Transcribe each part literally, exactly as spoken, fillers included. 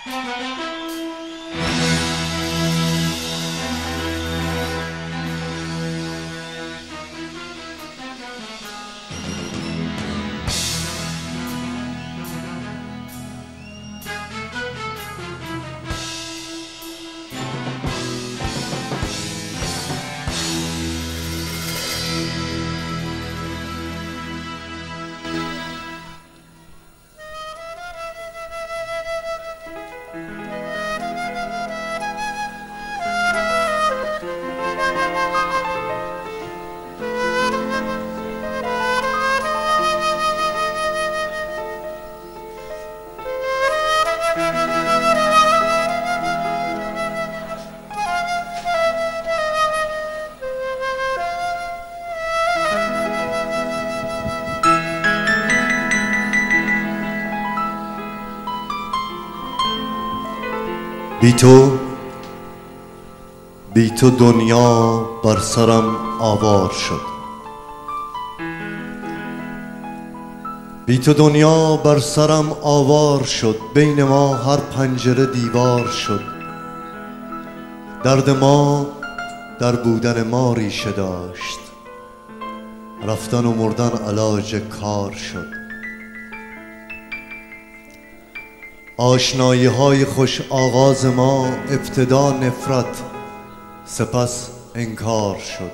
بی تو بی تو دنیا بر سرم آوار شد، بی تو دنیا بر سرم آوار شد، بین ما هر پنجره دیوار شد. درد ما در بودن ما ریشه داشت، رفتن و مردن علاج کار شد. آشنایی های خوش آغاز ما ابتدا نفرت سپس انکار شد.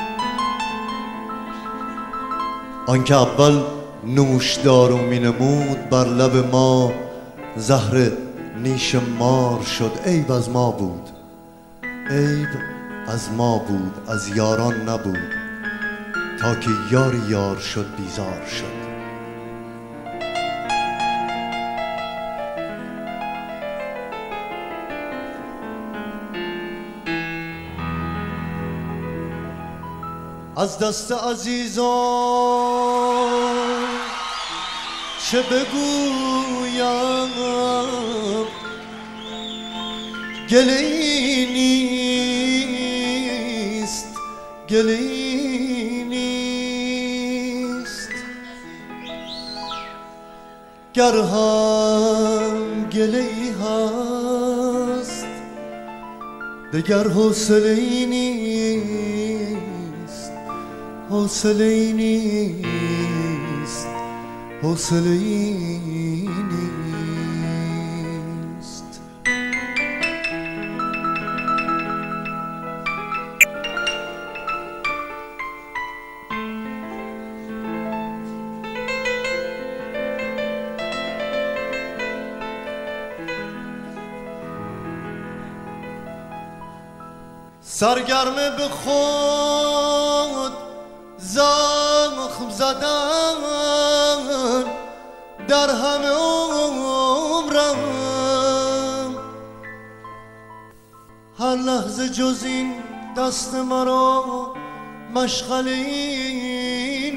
آنکه اول نوشدارو می نمود بر لب ما زهر نیش مار شد. عیب از ما بود، عیب از ما بود، از یاران نبود، تا که یاری یار شد بیزار شد. از دست عزیزان چه بگویم، گله‌ای نیست، گله‌ای نیست. گر هم گله‌ای هست دگر حوصله‌ای نیست، حوصله‌ای نیست، حوصله‌ای نیست. سرگرم به خود زخم زدن در همه عمرم، هر لحظه جز این دست مرا مشغله‌ای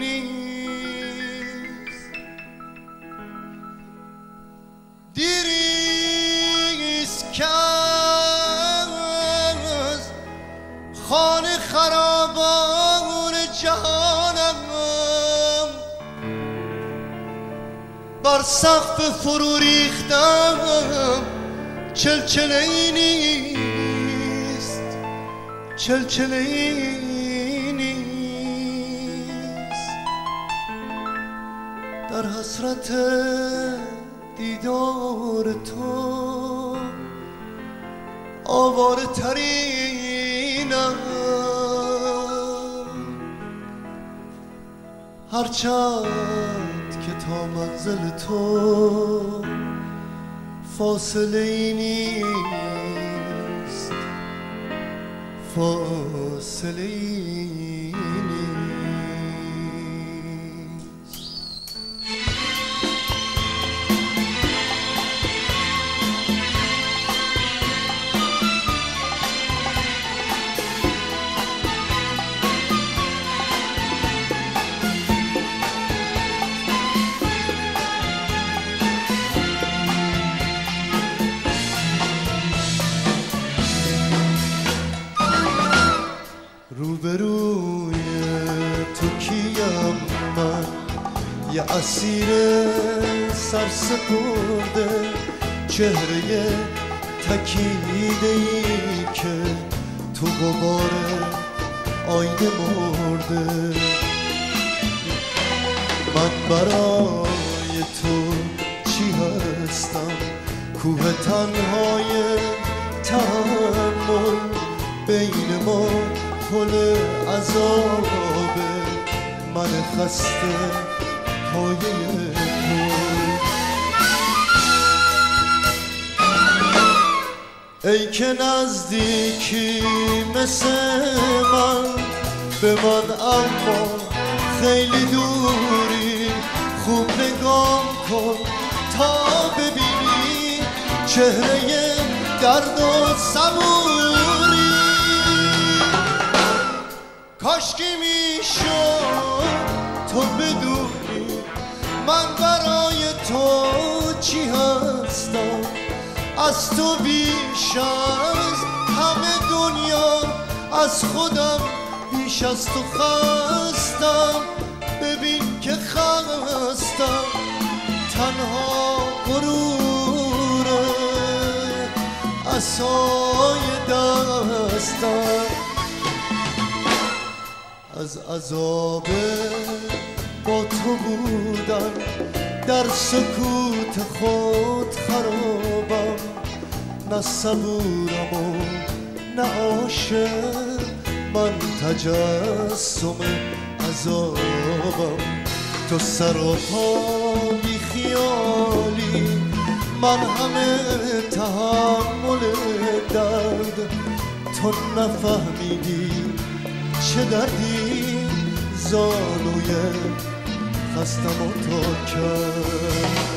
نیست. دیریست که از خانه خرابان جهانم بر سقف فرو ریختم، چلچله‌ای نیست، چلچله‌ای نیست. در حسرت دیدار تو آواره ترینم، هرچند که تا منزل تو فاصله ای نیست، فاصله ای نیست. روبروی تو کیم من، یه اسیر سرسپرده، چه چهره تکیده ای که تو غبار آینه مرده. من برای تو چی هستم؟ کوه تنهای تحمل، بین ما پل عذابه، من خسته پایه پل. ای که نزدیکی مثل من به من اما خیلی دوری، خوب نگاه کن تا ببینی چهره درد و صبوری. کاشکی میشد تو بدونی من برای تو چی هستم، از تو بیش از همه دنیا، از خودم بیش از تو خستم. ببین که خستم، تنها غروره عصای دستم. از عذاب با تو بودم، در سکوت خود خرابم، نه صبورم و نه عاشق، من تجسم عذابم. تو سر و پا بی خیالی، من همه تحمل درد. تو نفهمیدی چه دردی زانوی خستم و تا کرد.